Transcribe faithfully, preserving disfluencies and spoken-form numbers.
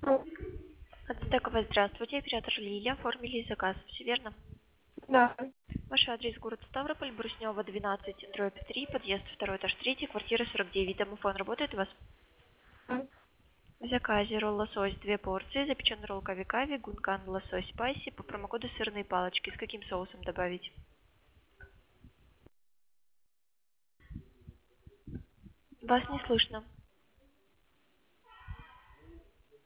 Ацтекова, здравствуйте. Оператор Лилия. Оформили заказ. Все верно? Да. Ваш адрес город Ставрополь, Бруснева, двенадцать, дробь три, подъезд второй, этаж три, квартира сорок девять. Домофон работает у вас? В заказе ролл лосось две порции, запеченный ролл кави-кави, гункан лосось спайси, по промокоду сырные палочки. С каким соусом добавить? Вас не слышно.